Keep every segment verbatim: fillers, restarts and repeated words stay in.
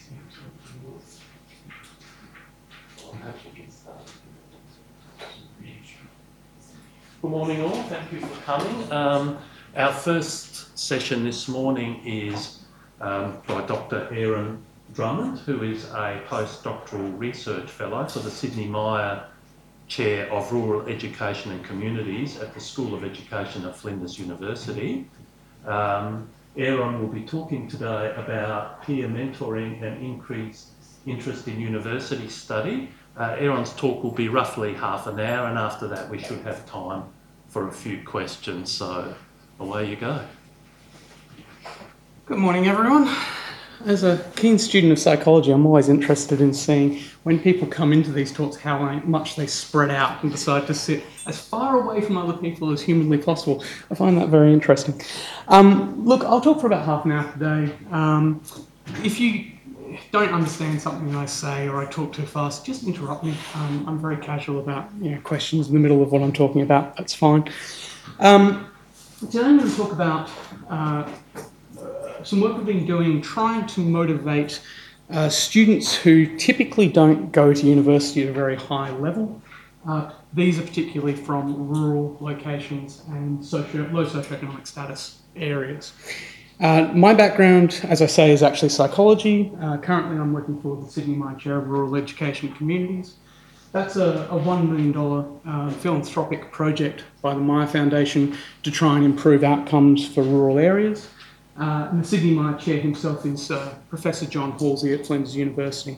Good morning all, thank you for coming. Um, our first session this morning is um, by Doctor Aaron Drummond, who is a postdoctoral research fellow for the Sidney Myer Chair of Rural Education and Communities at the School of Education at Flinders University. Um, Aaron will be talking today about peer mentoring and increased interest in university study. Uh, Aaron's talk will be roughly half an hour, and after that we should have time for a few questions, so away you go. Good morning, everyone. As a keen student of psychology, I'm always interested in seeing when people come into these talks how much they spread out and decide to sit as far away from other people as humanly possible. I find that very interesting. Um, look, I'll talk for about half an hour today. Um, if you don't understand something I say or I talk too fast, just interrupt me. Um, I'm very casual about you know, questions in the middle of what I'm talking about. That's fine. Um, today I'm going to talk about uh, some work we've been doing trying to motivate uh, students who typically don't go to university at a very high level. Uh, these are particularly from rural locations and socio- low socioeconomic status areas. Uh, my background, as I say, is actually psychology. Uh, currently I'm working for the Sidney Myer Chair of Rural Education and Communities. That's a, a one million dollars uh, philanthropic project by the Myer Foundation to try and improve outcomes for rural areas. Uh, and the Sidney Myer Chair himself is uh, Professor John Halsey at Flinders University.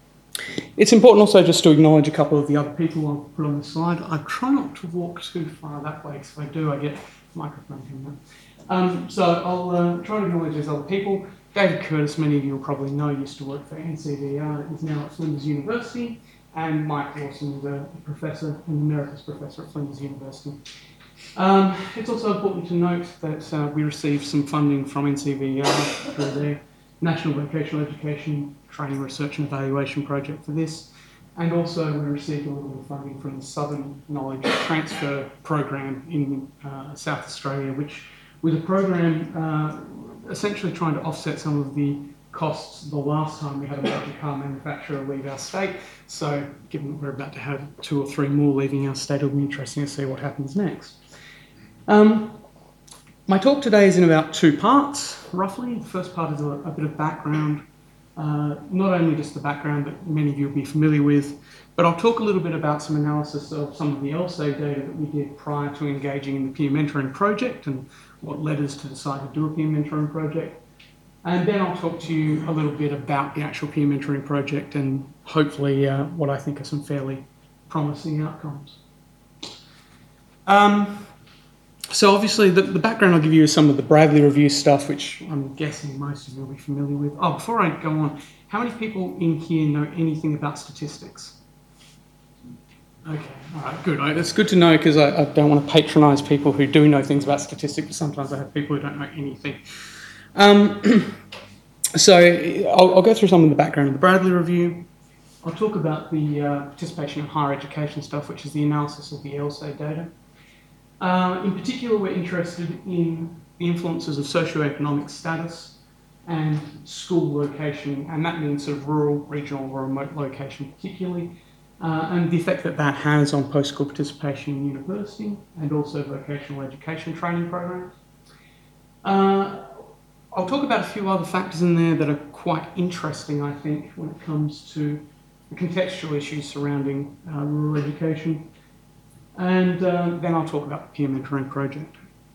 It's important also just to acknowledge a couple of the other people I'll put on the slide. I try not to walk too far that way, because if I do, I get microphone coming up. Um, so I'll uh, try to acknowledge those other people. David Curtis, many of you will probably know, used to work for N C V R, is now at Flinders University, and Mike Lawson is a professor, an emeritus professor at Flinders University. Um, it's also important to note that uh, we received some funding from N C V R through their National Vocational Education Training Research and Evaluation Project for this, and also we received a little bit of funding from the Southern Knowledge Transfer Program in uh, South Australia, which was a program uh, essentially trying to offset some of the costs the last time we had a major car manufacturer leave our state. So given that we're about to have two or three more leaving our state, it'll be interesting to see what happens next. Um, my talk today is in about two parts, roughly. The first part is a, a bit of background, uh, not only just the background that many of you will be familiar with, but I'll talk a little bit about some analysis of some of the L S A data that we did prior to engaging in the peer mentoring project and what led us to decide to do a peer mentoring project. And then I'll talk to you a little bit about the actual peer mentoring project and hopefully uh, what I think are some fairly promising outcomes. Um, So obviously the, the background I'll give you is some of the Bradley Review stuff, which I'm guessing most of you will be familiar with. Oh, before I go on, how many people in here know anything about statistics? Okay, all right, good. It's good to know, because I, I don't want to patronise people who do know things about statistics, but sometimes I have people who don't know anything. Um, so I'll, I'll go through some of the background of the Bradley Review. I'll talk about the uh, participation in higher education stuff, which is the analysis of the L S A data. Uh, in particular, we're interested in the influences of socioeconomic status and school location, and that means sort of rural, regional, or remote location particularly, uh, and the effect that that has on post-school participation in university and also vocational education training programs. Uh, I'll talk about a few other factors in there that are quite interesting, I think, when it comes to the contextual issues surrounding uh, rural education. And uh, then I'll talk about the peer mentoring project.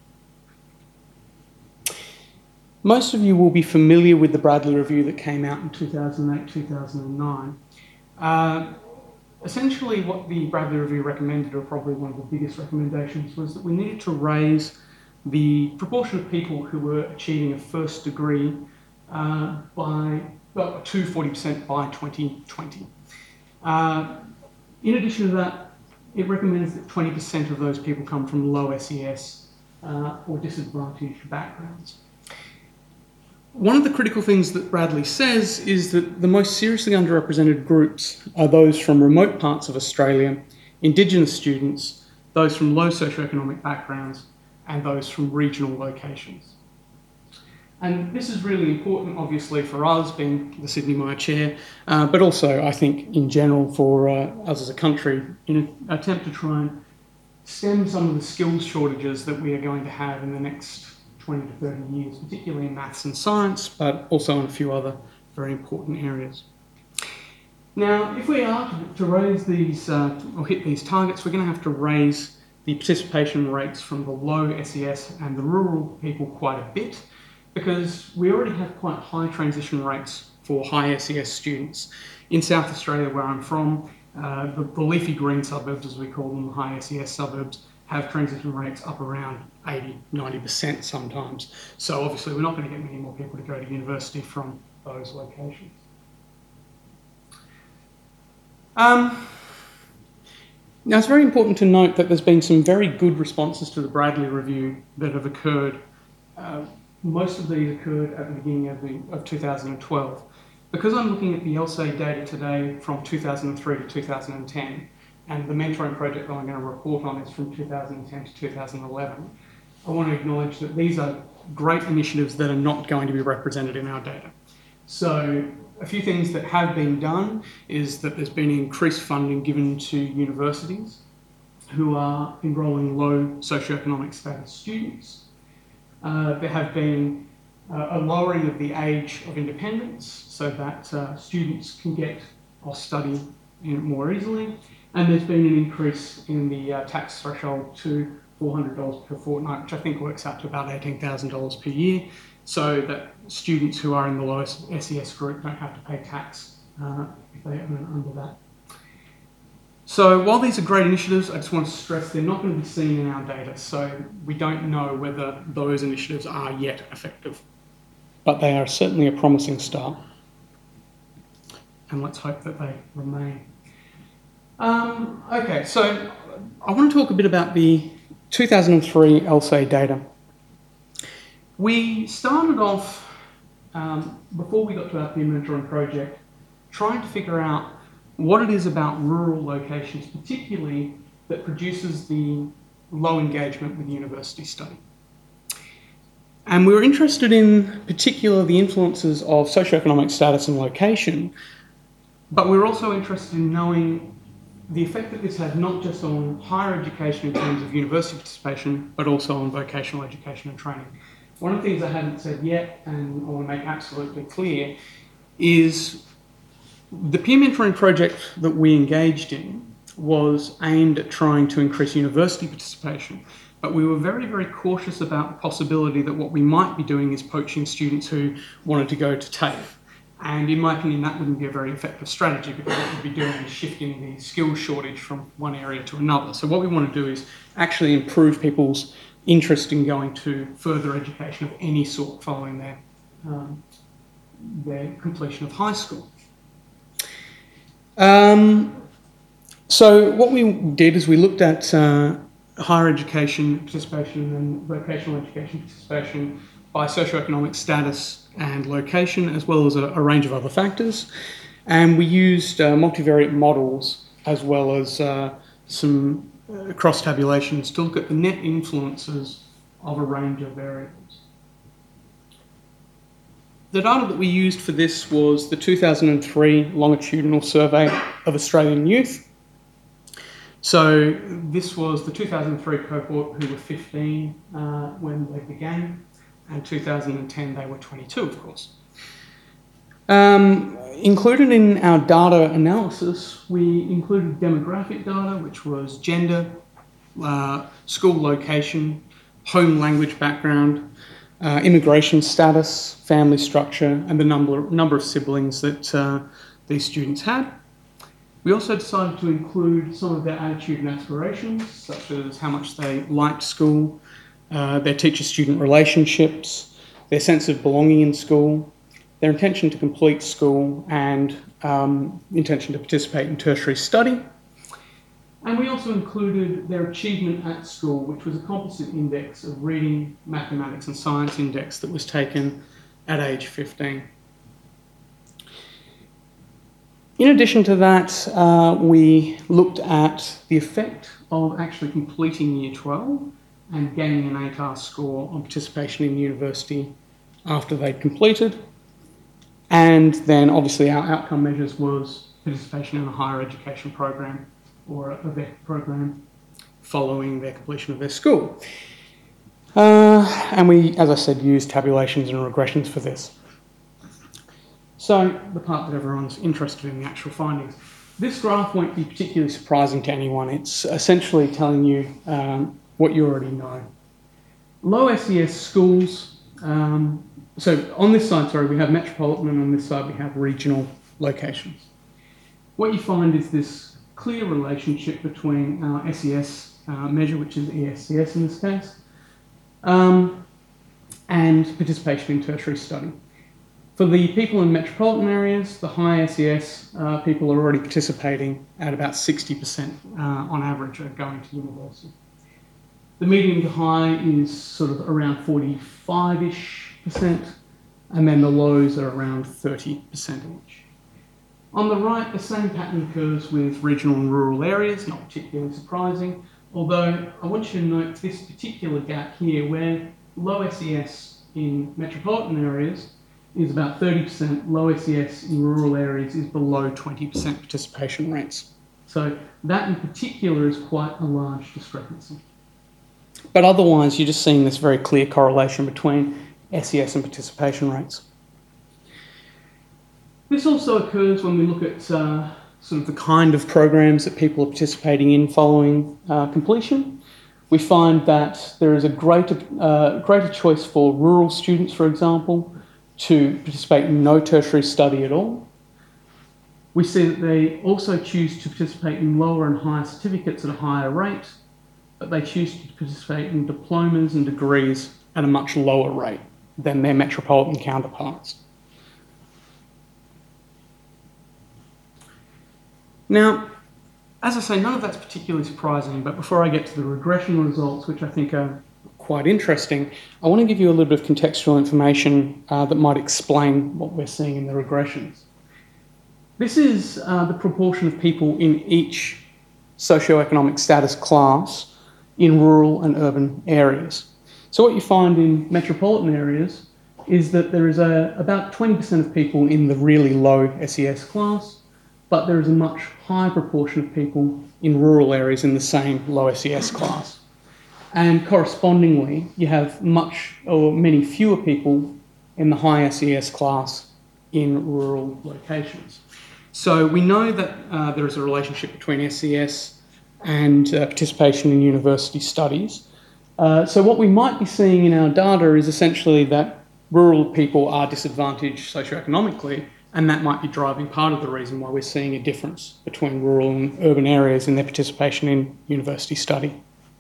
Most of you will be familiar with the Bradley Review that came out in two thousand eight, two thousand nine. Uh, essentially what the Bradley Review recommended, or probably one of the biggest recommendations, was that we needed to raise the proportion of people who were achieving a first degree uh, by well, to forty percent by twenty twenty. Uh, in addition to that, it recommends that twenty percent of those people come from low S E S uh, or disadvantaged backgrounds. One of the critical things that Bradley says is that the most seriously underrepresented groups are those from remote parts of Australia, Indigenous students, those from low socioeconomic backgrounds, and those from regional locations. And this is really important, obviously, for us being the Sydney Mire Chair, uh, but also, I think, in general for uh, us as a country, in an attempt to try and stem some of the skills shortages that we are going to have in the next twenty to thirty years, particularly in maths and science, but also in a few other very important areas. Now, if we are to, to raise these, uh, or hit these targets, we're going to have to raise the participation rates from the low S E S and the rural people quite a bit, because we already have quite high transition rates for high S E S students. In South Australia, where I'm from, uh, the, the leafy green suburbs, as we call them, the high S E S suburbs, have transition rates up around eighty, ninety percent sometimes. So obviously we're not going to get many more people to go to university from those locations. Um, now it's very important to note that there's been some very good responses to the Bradley Review that have occurred. Uh, most of these occurred at the beginning of, the, of two thousand twelve. Because I'm looking at the L S A data today from two thousand three to two thousand ten, and the mentoring project that I'm going to report on is from two thousand ten to two thousand eleven, I want to acknowledge that these are great initiatives that are not going to be represented in our data. So a few things that have been done is that there's been increased funding given to universities who are enrolling low socioeconomic status students. Uh, there have been uh, a lowering of the age of independence so that uh, students can get or study in more easily. And there's been an increase in the uh, tax threshold to four hundred dollars per fortnight, which I think works out to about eighteen thousand dollars per year, so that students who are in the lowest S E S group don't have to pay tax uh, if they earn under that. So while these are great initiatives, I just want to stress they're not going to be seen in our data, so we don't know whether those initiatives are yet effective. But they are certainly a promising start, and let's hope that they remain. Um, okay, so I want to talk a bit about the two thousand three L S A data. We started off, um, before we got to our peer mentoring project, trying to figure out what it is about rural locations particularly that produces the low engagement with university study. And we were interested in particular the influences of socioeconomic status and location, but we were also interested in knowing the effect that this had not just on higher education in terms of university participation, but also on vocational education and training. One of the things I hadn't said yet, and I want to make absolutely clear, is the peer mentoring project that we engaged in was aimed at trying to increase university participation, but we were very, very cautious about the possibility that what we might be doing is poaching students who wanted to go to TAFE. And in my opinion, that wouldn't be a very effective strategy, because what we'd be doing is shifting the skills shortage from one area to another. So what we want to do is actually improve people's interest in going to further education of any sort following their, um, their completion of high school. Um, so what we did is we looked at uh, higher education participation and vocational education participation by socioeconomic status and location, as well as a, a range of other factors. And we used uh, multivariate models as well as uh, some uh, cross-tabulations to look at the net influences of a range of variables. The data that we used for this was the two thousand three longitudinal survey of Australian youth. So this was the two thousand three cohort who were fifteen uh, when they began, and two thousand ten they were twenty-two, of course. Um, included in our data analysis, we included demographic data, which was gender, uh, school location, home language background, uh, immigration status, family structure, and the number, number of siblings that uh, these students had. We also decided to include some of their attitude and aspirations, such as how much they liked school, uh, their teacher-student relationships, their sense of belonging in school, their intention to complete school, and um, intention to participate in tertiary study. And we also included their achievement at school, which was a composite index of reading, mathematics and science index that was taken at age fifteen. In addition to that, uh, we looked at the effect of actually completing year twelve and gaining an eight R score on participation in university after they'd completed. And then obviously our outcome measures was participation in a higher education program or a V E C program following their completion of their school. Uh, and we, as I said, used tabulations and regressions for this. So the part that everyone's interested in, the actual findings. This graph won't be particularly surprising to anyone. It's essentially telling you um, what you already know. Low S E S schools, um, so on this side, sorry, we have metropolitan, and on this side we have regional locations. What you find is this clear relationship between our S E S uh, measure, which is E S C S in this case, um, and participation in tertiary study. For the people in metropolitan areas, the high S E S uh, people are already participating at about sixty percent uh, on average are going to university. The medium to high is sort of around forty-five-ish percent, and then the lows are around thirty percent each. On the right, the same pattern occurs with regional and rural areas, not particularly surprising, although I want you to note this particular gap here where low S E S in metropolitan areas is about thirty percent, low S E S in rural areas is below twenty percent participation rates. So that in particular is quite a large discrepancy. But otherwise, you're just seeing this very clear correlation between S E S and participation rates. This also occurs when we look at uh, sort of the kind of programs that people are participating in following uh, completion. We find that there is a greater, uh, greater choice for rural students, for example, to participate in no tertiary study at all. We see that they also choose to participate in lower and higher certificates at a higher rate, but they choose to participate in diplomas and degrees at a much lower rate than their metropolitan counterparts. Now, as I say, none of that's particularly surprising, but before I get to the regression results, which I think are quite interesting, I want to give you a little bit of contextual information uh, that might explain what we're seeing in the regressions. This is uh, the proportion of people in each socioeconomic status class in rural and urban areas. So what you find in metropolitan areas is that there is a, about twenty percent of people in the really low S E S class, but there is a much higher proportion of people in rural areas in the same low S E S class. And correspondingly, you have much or many fewer people in the high S E S class in rural locations. So we know that uh, there is a relationship between S E S and uh, participation in university studies. Uh, so what we might be seeing in our data is essentially that rural people are disadvantaged socioeconomically, and that might be driving part of the reason why we're seeing a difference between rural and urban areas in their participation in university study.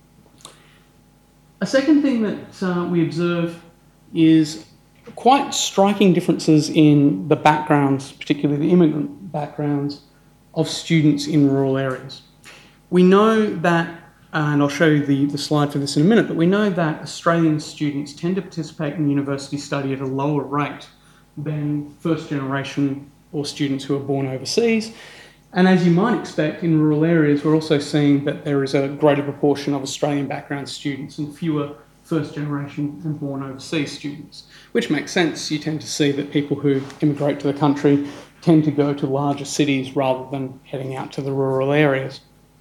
A second thing that uh, we observe is quite striking differences in the backgrounds, particularly the immigrant backgrounds, of students in rural areas. We know that, and I'll show you the, the slide for this in a minute, but we know that Australian students tend to participate in university study at a lower rate than first generation or students who are born overseas. And as you might expect, in rural areas, we're also seeing that there is a greater proportion of Australian background students and fewer first generation and born overseas students, which makes sense. You tend to see that people who immigrate to the country tend to go to larger cities rather than heading out to the rural areas.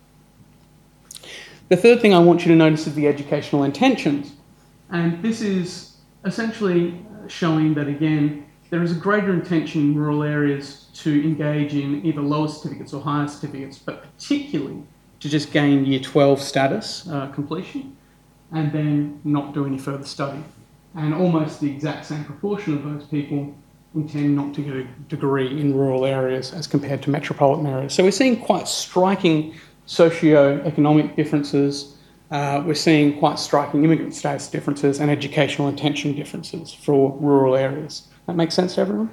The third thing I want you to notice is the educational intentions. And this is essentially showing that, again, there is a greater intention in rural areas to engage in either lower certificates or higher certificates, but particularly to just gain year twelve status uh, completion and then not do any further study. And almost the exact same proportion of those people intend not to get a degree in rural areas as compared to metropolitan areas. So we're seeing quite striking socio-economic differences. Uh, we're seeing quite striking immigrant status differences and educational intention differences for rural areas. That makes sense to everyone?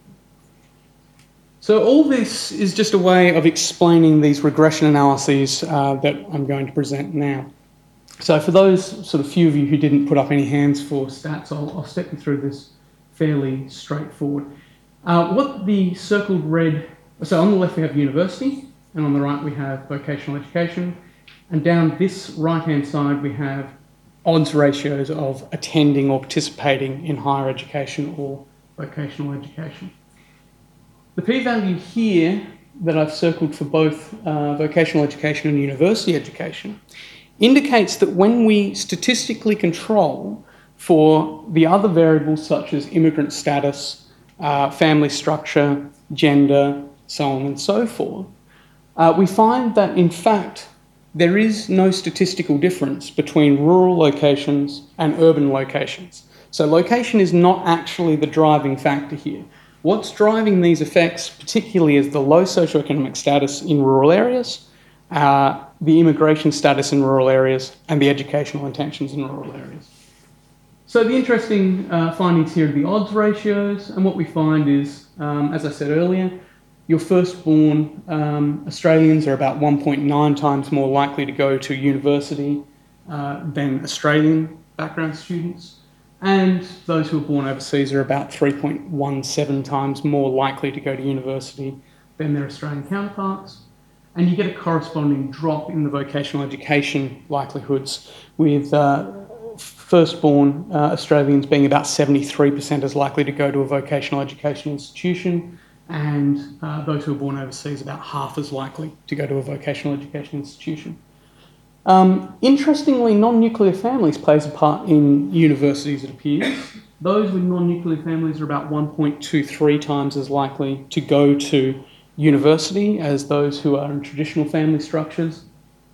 So all this is just a way of explaining these regression analyses uh, that I'm going to present now. So for those sort of few of you who didn't put up any hands for stats, I'll, I'll step you through this fairly straightforward. Uh, what the circled red, so on the left we have university, and on the right we have vocational education, and down this right-hand side we have odds ratios of attending or participating in higher education or vocational education. The p-value here that I've circled for both uh, vocational education and university education indicates that when we statistically control for the other variables such as immigrant status, uh, family structure, gender, so on and so forth, uh, we find that in fact there is no statistical difference between rural locations and urban locations. So location is not actually the driving factor here. What's driving these effects particularly is the low socioeconomic status in rural areas, uh, the immigration status in rural areas, and the educational intentions in rural areas. So the interesting uh, findings here are the odds ratios, and what we find is, um, as I said earlier, your firstborn um, Australians are about one point nine times more likely to go to university uh, than Australian background students, and those who are born overseas are about three point one seven times more likely to go to university than their Australian counterparts. And you get a corresponding drop in the vocational education likelihoods, with uh, firstborn uh, Australians being about seventy-three percent as likely to go to a vocational education institution, and uh, those who are born overseas about half as likely to go to a vocational education institution. Um, interestingly, non-nuclear families plays a part in universities, it appears. Those with non-nuclear families are about one point two three times as likely to go to university as those who are in traditional family structures.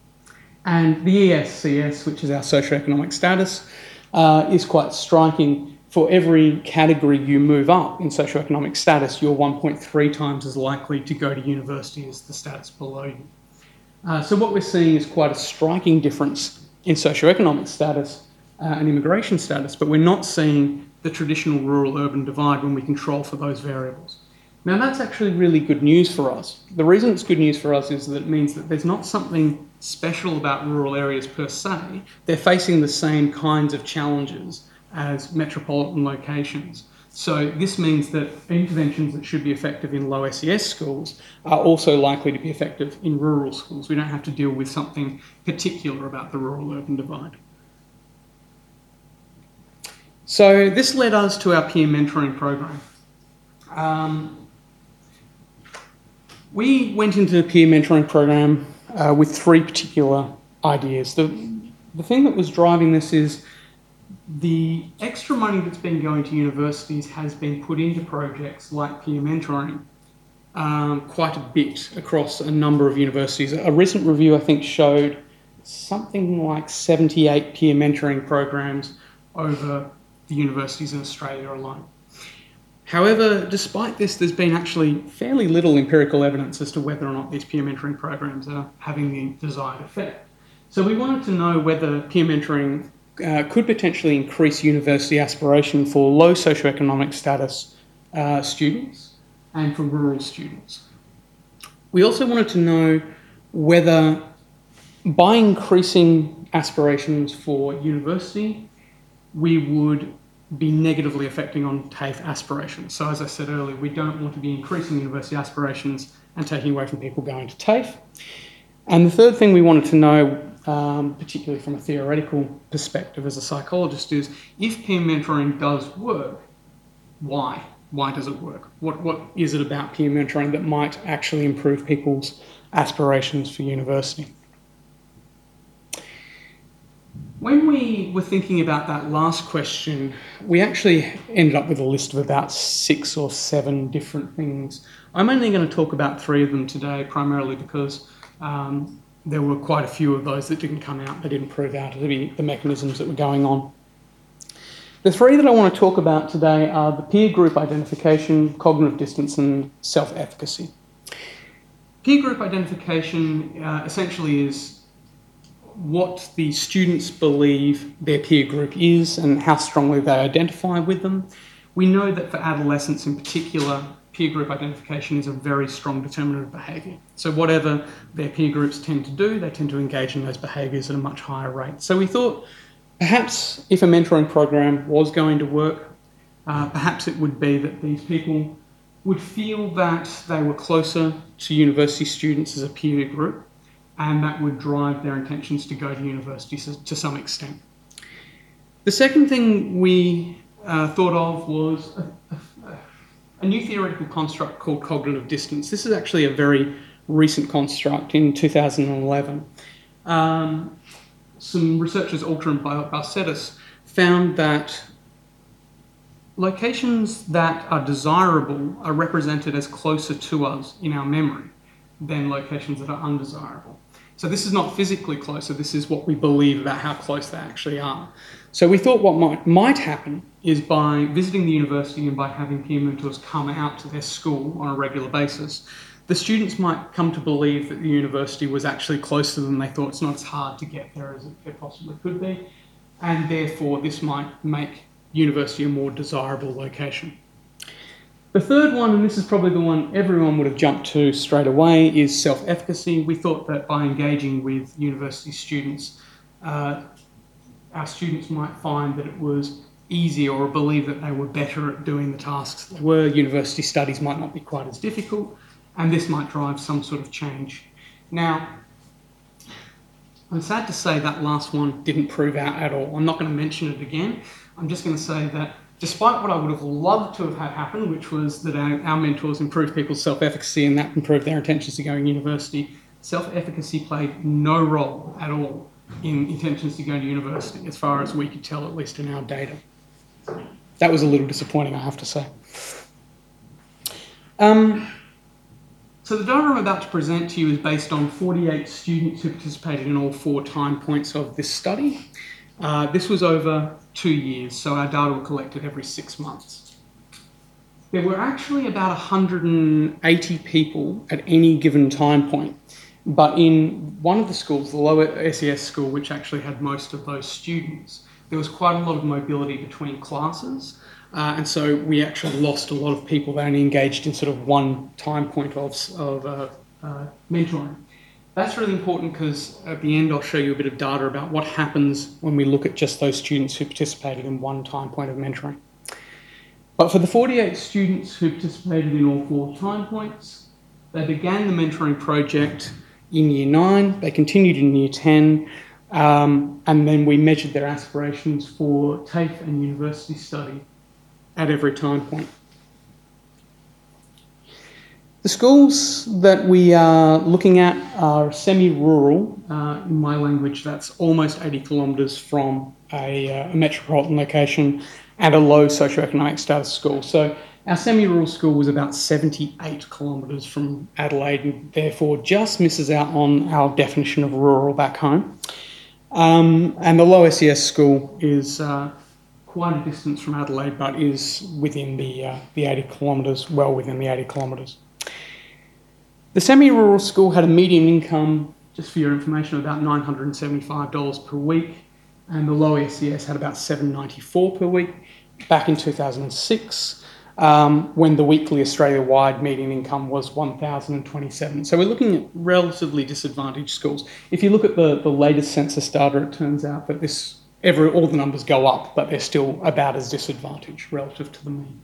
And the E S C S, which is our socioeconomic status, uh, is quite striking. For every category you move up in socioeconomic status, you're one point three times as likely to go to university as the status below you. Uh, so what we're seeing is quite a striking difference in socioeconomic status uh, and immigration status, but we're not seeing the traditional rural-urban divide when we control for those variables. Now that's actually really good news for us. The reason it's good news for us is that it means that there's not something special about rural areas per se. They're facing the same kinds of challenges as metropolitan locations. So this means that interventions that should be effective in low S E S schools are also likely to be effective in rural schools. We don't have to deal with something particular about the rural-urban divide. So this led us to our peer mentoring program. Um, we went into the peer mentoring program uh, with three particular ideas. The, the thing that was driving this is the extra money that's been going to universities has been put into projects like peer mentoring um, quite a bit across a number of universities. A recent review, I think, showed something like seventy-eight peer mentoring programs over the universities in Australia alone. However, despite this, there's been actually fairly little empirical evidence as to whether or not these peer mentoring programs are having the desired effect. So we wanted to know whether peer mentoring Uh, could potentially increase university aspiration for low socioeconomic status uh, students and for rural students. We also wanted to know whether by increasing aspirations for university, we would be negatively affecting on TAFE aspirations. So as I said earlier, we don't want to be increasing university aspirations and taking away from people going to TAFE. And the third thing we wanted to know, Um, particularly from a theoretical perspective as a psychologist, is if peer mentoring does work, why? Why does it work? What, what is it about peer mentoring that might actually improve people's aspirations for university? When we were thinking about that last question, we actually ended up with a list of about six or seven different things. I'm only going to talk about three of them today, primarily because um, there were quite a few of those that didn't come out, that didn't prove out to be the mechanisms that were going on. The three that I want to talk about today are the peer group identification, cognitive distance, and self-efficacy. Peer group identification uh, essentially is what the students believe their peer group is and how strongly they identify with them. We know that for adolescents in particular, peer group identification is a very strong determinant of behaviour. So whatever their peer groups tend to do, they tend to engage in those behaviours at a much higher rate. So we thought perhaps if a mentoring program was going to work, uh, perhaps it would be that these people would feel that they were closer to university students as a peer group, and that would drive their intentions to go to university to some extent. The second thing we uh, thought of was a, a, a new theoretical construct called cognitive distance. This is actually a very recent construct in two thousand eleven. Um, some researchers, Alter and Balcetis, found that locations that are desirable are represented as closer to us in our memory than locations that are undesirable. So this is not physically closer, this is what we believe about how close they actually are. So we thought what might, might happen is by visiting the university and by having peer mentors come out to their school on a regular basis, the students might come to believe that the university was actually closer than they thought. It's not as hard to get there as it possibly could be, and therefore this might make university a more desirable location. The third one, and this is probably the one everyone would have jumped to straight away, is self-efficacy. We thought that by engaging with university students, uh, our students might find that it was easier or believe that they were better at doing the tasks they were. University studies might not be quite as difficult, and this might drive some sort of change. Now, I'm sad to say that last one didn't prove out at all. I'm not going to mention it again. I'm just going to say that despite what I would have loved to have had happen, which was that our, our mentors improved people's self-efficacy and that improved their intentions to go to university, self-efficacy played no role at all in intentions to go to university, as far as we could tell, at least in our data. That was a little disappointing, I have to say. Um, so the data I'm about to present to you is based on forty-eight students who participated in all four time points of this study. Uh, this was over two years, so our data were collected every six months. There were actually about one hundred eighty people at any given time point, but in one of the schools, the lower S E S school, which actually had most of those students, there was quite a lot of mobility between classes, uh, and so we actually lost a lot of people that only engaged in sort of one time point of, of uh, uh, mentoring. That's really important because at the end I'll show you a bit of data about what happens when we look at just those students who participated in one time point of mentoring. But for the forty-eight students who participated in all four time points, they began the mentoring project in year nine, they continued in year ten, um, and then we measured their aspirations for TAFE and university study at every time point. The schools that we are looking at are semi-rural. Uh, in my language, that's almost eighty kilometres from a, uh, a metropolitan location and a low socioeconomic status school. So our semi-rural school was about seventy-eight kilometres from Adelaide and therefore just misses out on our definition of rural back home. Um, and the low S E S school is uh, quite a distance from Adelaide, but is within the, uh, the eighty kilometres, well within the eighty kilometres. The semi-rural school had a median income, just for your information, of about nine hundred seventy-five dollars per week, and the low S E S had about seven hundred ninety-four dollars per week back in two thousand six, um, when the weekly Australia-wide median income was one thousand twenty-seven. So we're looking at relatively disadvantaged schools. If you look at the, the latest census data, it turns out that this every all the numbers go up, but they're still about as disadvantaged relative to the mean.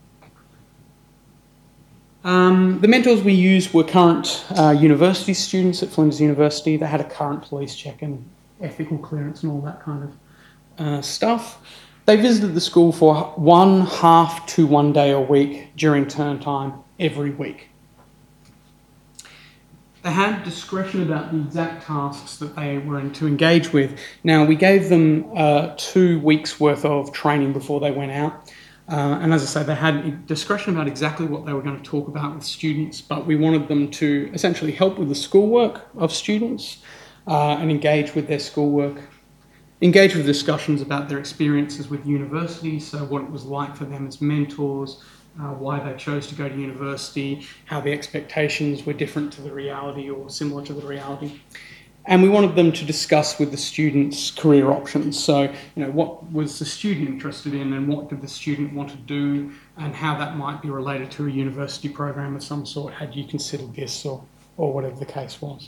Um, the mentors we used were current uh, university students at Flinders University. They had a current police check and ethical clearance and all that kind of uh, stuff. They visited the school for one half to one day a week during term time every week. They had discretion about the exact tasks that they were in to engage with. Now, we gave them uh, two weeks worth of training before they went out. Uh, and as I say, they had discretion about exactly what they were going to talk about with students, but we wanted them to essentially help with the schoolwork of students uh, and engage with their schoolwork, engage with discussions about their experiences with university, so what it was like for them as mentors, uh, why they chose to go to university, how the expectations were different to the reality or similar to the reality. And we wanted them to discuss with the students career options. So, you know, what was the student interested in and what did the student want to do and how that might be related to a university program of some sort, had you considered this or, or whatever the case was.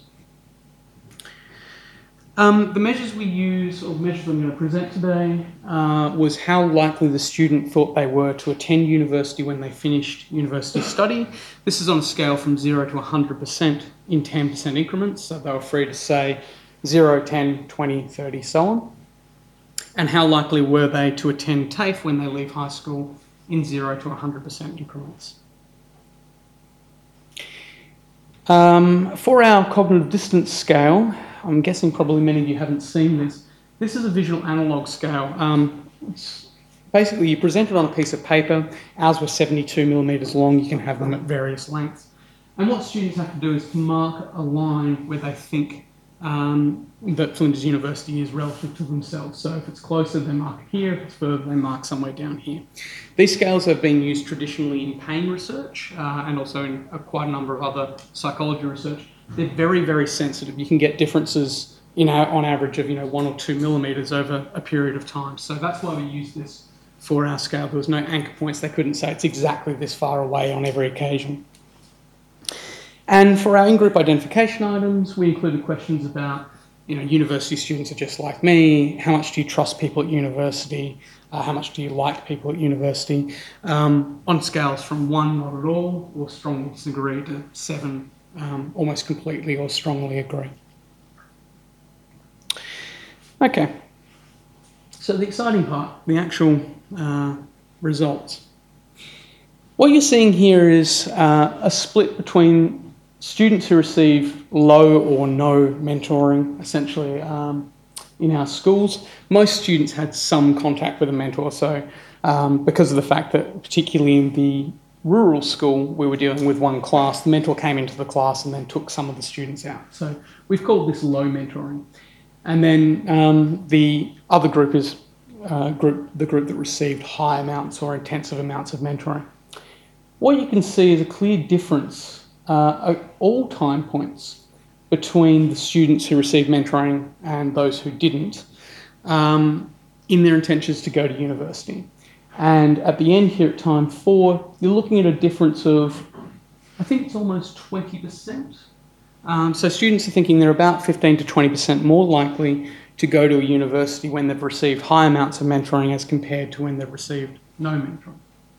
Um, the measures we use, or measures I'm going to present today, uh, was how likely the student thought they were to attend university when they finished university study. This is on a scale from zero to one hundred percent in ten percent increments, so they were free to say zero, ten, twenty, thirty, so on. and how likely were they to attend TAFE when they leave high school in zero to one hundred percent increments. Um, for our cognitive distance scale, I'm guessing probably many of you haven't seen this. This is a visual analogue scale. Um, it's basically, you present it on a piece of paper. Ours were seventy-two millimetres long. You can have them at various lengths. And what students have to do is to mark a line where they think um, that Flinders University is relative to themselves. So if it's closer, they mark it here. If it's further, they mark somewhere down here. These scales have been used traditionally in pain research uh, and also in uh, quite a number of other psychology research. They're very, very sensitive. You can get differences in our, on average of you know one or two millimetres over a period of time. So that's why we use this for our scale. There was no anchor points. They couldn't say it's exactly this far away on every occasion. And for our in-group identification items, we included questions about, you know, university students are just like me. How much do you trust people at university? Uh, how much do you like people at university? Um, on scales from one, not at all, or strongly disagree, to seven, um, almost completely or strongly agree. Okay. So the exciting part, the actual uh, results. What you're seeing here is uh, a split between students who receive low or no mentoring, essentially, um, in our schools. Most students had some contact with a mentor, so um, because of the fact that particularly in the rural school we were dealing with one class, the mentor came into the class and then took some of the students out. So we've called this low mentoring. And then um, the other group is uh, group, the group that received high amounts or intensive amounts of mentoring. What you can see is a clear difference Uh, at all time points between the students who received mentoring and those who didn't um, in their intentions to go to university. And at the end here at time four, you're looking at a difference of, I think it's almost twenty percent. Um, so students are thinking they're about fifteen to twenty percent more likely to go to a university when they've received high amounts of mentoring as compared to when they've received no mentoring.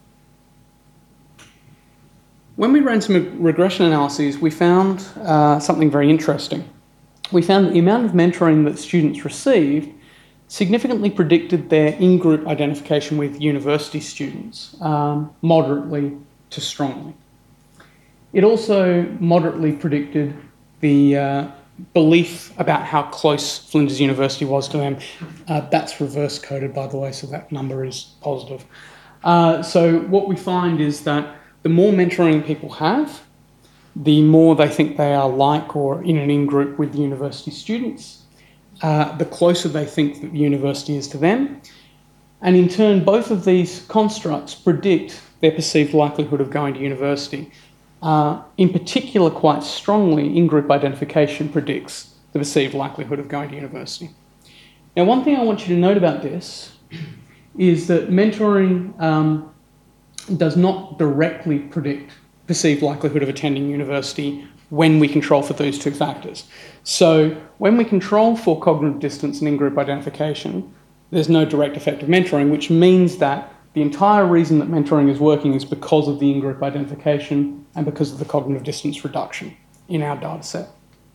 When we ran some regression analyses, we found uh, something very interesting. We found that the amount of mentoring that students received significantly predicted their in-group identification with university students, um, moderately to strongly. It also moderately predicted the uh, belief about how close Flinders University was to them. Uh, that's reverse coded, by the way, so that number is positive. Uh, so what we find is that the more mentoring people have, the more they think they are like or in an in-group with university students, uh, the closer they think that the university is to them. And in turn, both of these constructs predict their perceived likelihood of going to university. Uh, in particular, quite strongly, in-group identification predicts the perceived likelihood of going to university. Now, one thing I want you to note about this is that mentoring um, does not directly predict perceived likelihood of attending university when we control for those two factors. So when we control for cognitive distance and in-group identification, there's no direct effect of mentoring, which means that the entire reason that mentoring is working is because of the in-group identification and because of the cognitive distance reduction in our data set.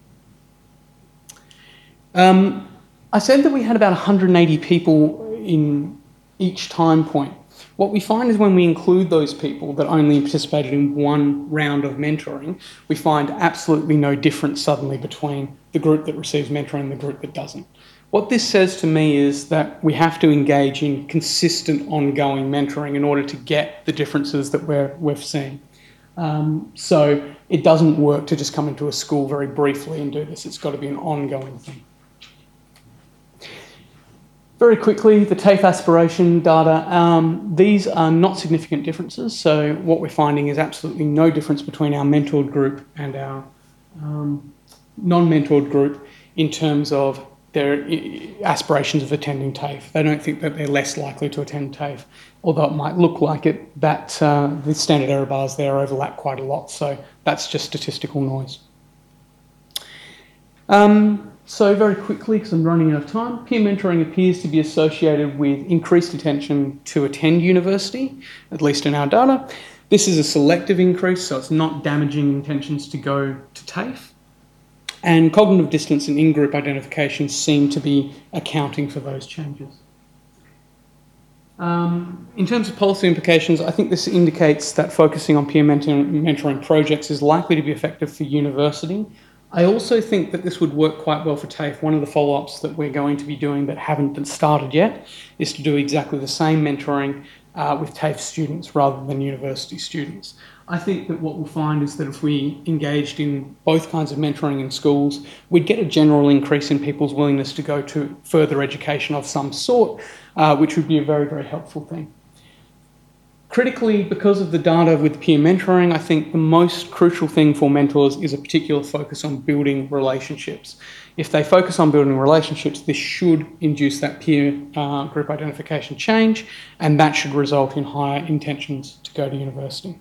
Um, I said that we had about one hundred eighty people in each time point. What we find is when we include those people that only participated in one round of mentoring, we find absolutely no difference suddenly between the group that receives mentoring and the group that doesn't. What this says to me is that we have to engage in consistent ongoing mentoring in order to get the differences that we're, we've seen. Um, so it doesn't work to just come into a school very briefly and do this. It's got to be an ongoing thing. Very quickly, the TAFE aspiration data. Um, these are not significant differences. So what we're finding is absolutely no difference between our mentored group and our um, non-mentored group in terms of their aspirations of attending TAFE. They don't think that they're less likely to attend TAFE, although it might look like it. That uh, the standard error bars there overlap quite a lot. So that's just statistical noise. Um, So very quickly, because I'm running out of time, peer mentoring appears to be associated with increased attention to attend university, at least in our data. This is a selective increase, so it's not damaging intentions to go to TAFE. And cognitive distance and in-group identification seem to be accounting for those changes. Um, in terms of policy implications, I think this indicates that focusing on peer mentoring, mentoring projects is likely to be effective for university. I also think that this would work quite well for TAFE. One of the follow-ups that we're going to be doing that haven't been started yet is to do exactly the same mentoring uh, with TAFE students rather than university students. I think that what we'll find is that if we engaged in both kinds of mentoring in schools, we'd get a general increase in people's willingness to go to further education of some sort, uh, which would be a very, very helpful thing. Critically, because of the data with peer mentoring, I think the most crucial thing for mentors is a particular focus on building relationships. If they focus on building relationships, this should induce that peer uh, group identification change, and that should result in higher intentions to go to university.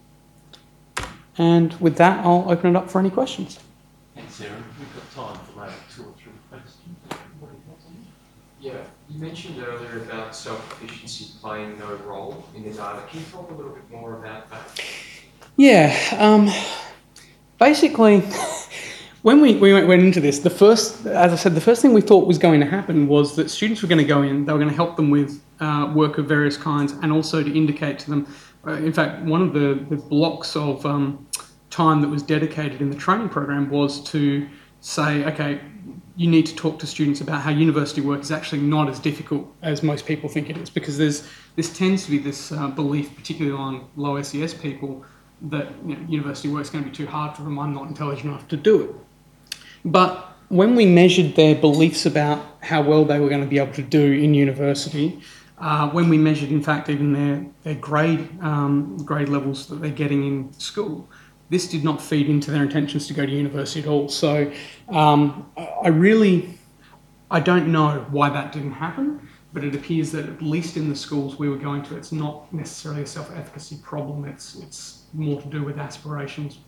And with that, I'll open it up for any questions. Thanks, Aaron. We've got time for maybe two or three questions. What are your thoughts on that? Yeah, you mentioned earlier about self-efficiency playing no role in the data. Can you talk a little bit more about that? Yeah, um, basically, when we, we went into this, the first, as I said, the first thing we thought was going to happen was that students were going to go in, they were going to help them with uh, work of various kinds, and also to indicate to them, uh, in fact, one of the, the blocks of um, time that was dedicated in the training program was to say, okay, you need to talk to students about how university work is actually not as difficult as most people think it is, because there's this tends to be this uh, belief, particularly among low S E S people, that you know, university work is going to be too hard for them, I'm not intelligent enough to do it. But when we measured their beliefs about how well they were going to be able to do in university, uh, when we measured, in fact, even their, their grade, um, grade levels that they're getting in school, this did not feed into their intentions to go to university at all. So um, I really, I don't know why that didn't happen, but it appears that at least in the schools we were going to, it's not necessarily a self-efficacy problem. It's, it's more to do with aspirations.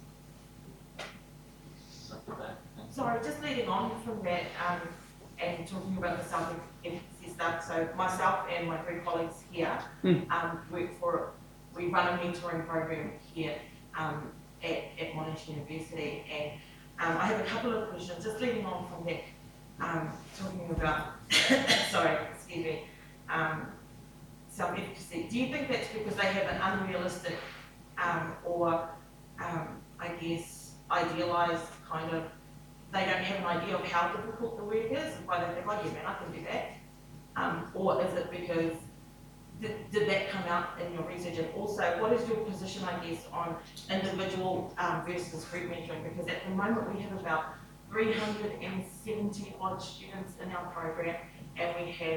Sorry, just leading on from that um, and talking about the self-efficacy stuff. So myself and my three colleagues here Mm. um, work for, we run a mentoring program here um, at, at Monash University, and um, I have a couple of questions, just leading on from that, um, talking about, sorry, excuse me, um, self-efficacy. Do you think that's because they have an unrealistic um, or, um, I guess, idealised kind of, they don't have an idea of how difficult the work is, and why they think, oh yeah man, I can do that? Um, or is it because, did, did that come out in your research? And also, what is your position, I guess, on individual um, versus group mentoring? Because at the moment we have about three hundred seventy odd students in our program, and we have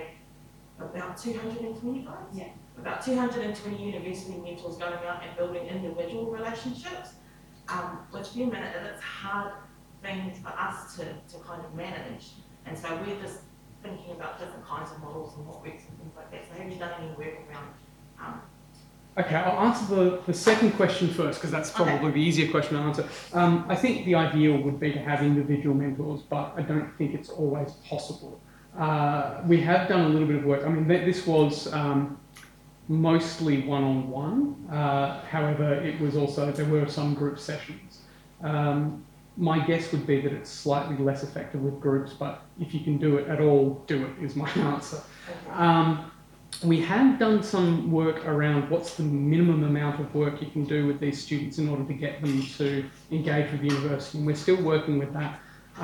about two hundred twenty-five? Yeah. About two hundred twenty university mentors going out and building individual relationships um, with them, and it's hard things for us to, to kind of manage. And so we're just thinking about different kinds of models and what works and things like that. So have you done any work around um, Okay, I'll answer the, the second question first, because that's probably Okay. the easier question to answer. Um, I think the ideal would be to have individual mentors, but I don't think it's always possible. Uh, we have done a little bit of work. I mean, th this was um, mostly one-on-one. Uh, however, it was also, there were some group sessions. Um, my guess would be that it's slightly less effective with groups, but if you can do it at all, do it, is my answer. Um, we have done some work around what's the minimum amount of work you can do with these students in order to get them to engage with the university, and we're still working with that.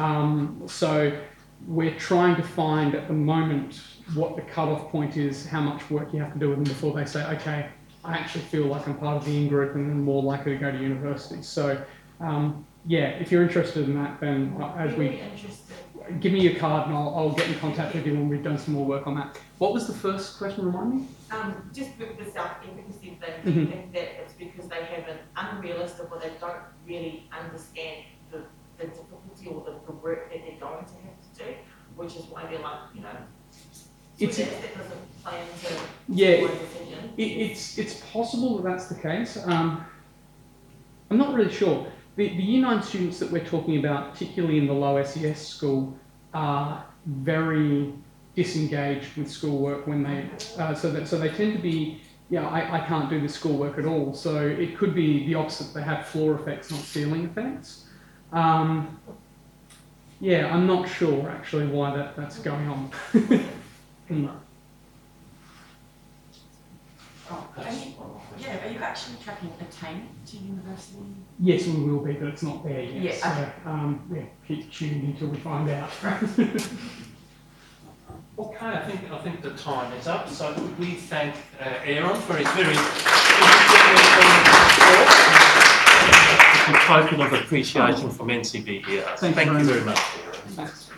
Um, so we're trying to find at the moment what the cut-off point is, how much work you have to do with them before they say, okay, I actually feel like I'm part of the in-group and I'm more likely to go to university. So um, yeah, if you're interested in that, then uh, as we, really interested. give me your card and I'll, I'll get in contact with you when we've done some more work on that. What was the first question, remind me? Um, just with the self-efficacy thing, do you Mhm. think that it's because they have an unrealistic or they don't really understand the, the difficulty or the, the work that they're going to have to do, which is why they're like, you know, It's- so that, that doesn't play into Yeah, my decision? It, it's it's possible that that's the case. Um, I'm not really sure. The, the Year nine students that we're talking about, particularly in the low S E S school, are very disengaged with schoolwork when they, uh, so that so they tend to be, yeah, I, I can't do the schoolwork at all. So it could be the opposite. They have floor effects, not ceiling effects. Um, yeah, I'm not sure actually why that, that's going on. Hmm. Oh, are you, yeah, are you actually tracking attainment to university? Yes, we will be, but it's not there yet. Yeah, so, okay. um, yeah, keep tuned until we find out. Okay, I think I think the time is up. So could we thank uh, Aaron for his very a token of appreciation from N C B here. Thank you Thank you very very much. Thanks.